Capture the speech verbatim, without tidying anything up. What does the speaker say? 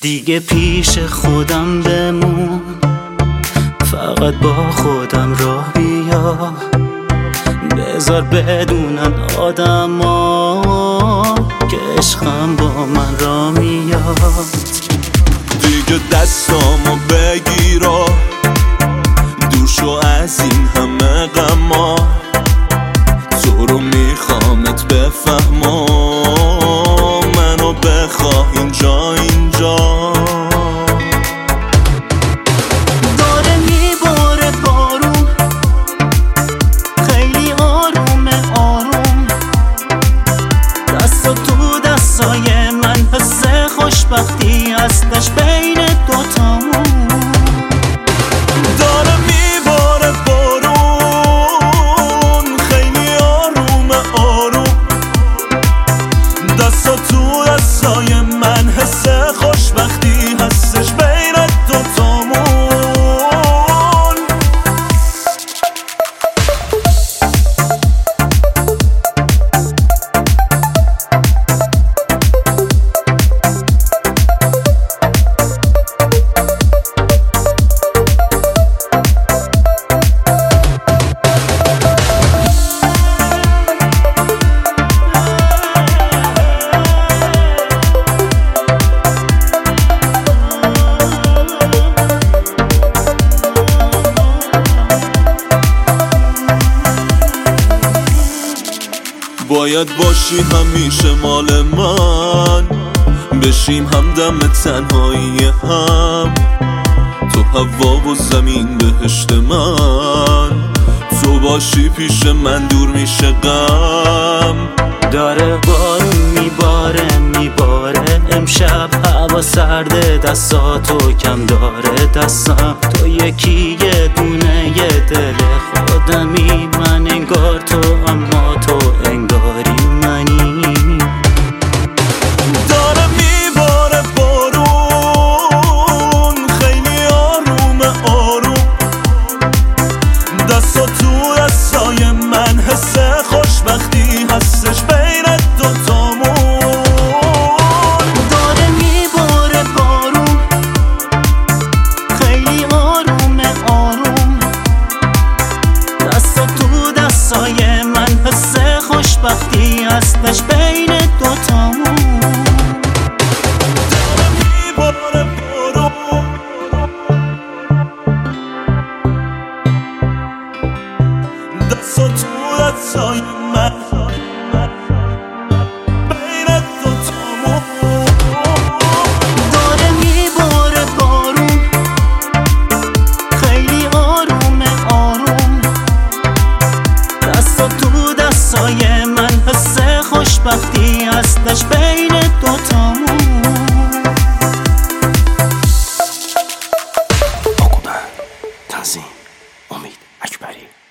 دیگه پیش خودم بمون، فقط با خودم راه بیا، بذار بدونن آدما که عشقم با من را میاد. دیگه دستامو بگیرا، دور شو از این همه غما، تو رو میخوامت بفهما، منو بخواه اینجا اینجا. داره میباره بارون، خیلی آرومه آروم، دستا تو دستای من، حس خوشبختی هستش بین دوتامون. داره میباره بارون، خیلی آرومه آروم، دستا تو دستای من، حس خوشبختی هستش بین دوتامون. باید باشی همیشه مال من، بشیم همدم تنهایی هم، تو هوا و زمین بهشت من، تو باشی پیش من دور میشه غم. داره بارون میباره میباره امشب، هوا سرده دستاتو کم داره دستم، تو یکی یه دونه یه دل خودمی، من انگار تو اما تو انگاری منی. داره میباره بارون، خیلی آرومه آروم، دستا تو دستای من، حس خوشبختی هستش بین دوتامون. داره میباره بارون، خیلی آرومه آروم، دستا تو دستای من، حس خوشبختی هستش بین دوتامون. داره میباره بارون، دستا تو دستای من، بین دوتامون. داره میباره بارون، خیلی آرومه آروم، دستا تو دستای من، حس خوشبختی هستش بین دوتامون. آقوبند تنظیم امید اکبری.